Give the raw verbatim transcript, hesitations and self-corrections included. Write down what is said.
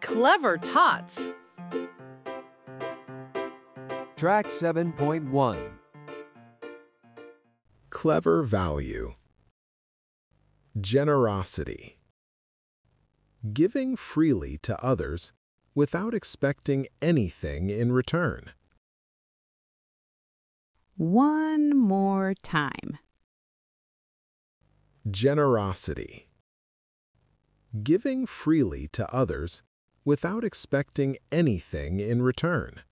Clever tots. Track seven point one. Clever value. Generosity. Giving freely to others without expecting anything in return. One more time. Generosity. Giving freely to others without expecting anything in return.